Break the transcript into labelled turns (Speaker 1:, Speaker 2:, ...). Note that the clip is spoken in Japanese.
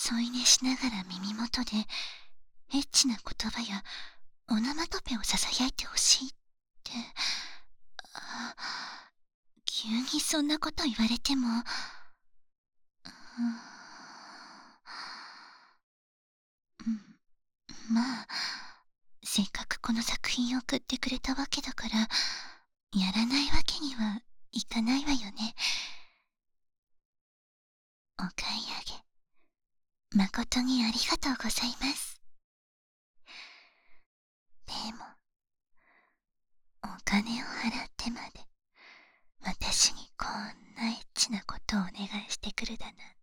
Speaker 1: 添い寝しながら耳元でエッチな言葉やオノマトペを囁いてほしいって。あ、急にそんなこと言われても、うん、まあ、せっかくこの作品を送ってくれたわけだから、やらないわけにはいかないわよね。お買い上げ、誠にありがとうございます。でも、お金を払ってまで、私にこんなエッチなことをお願いしてくるだなん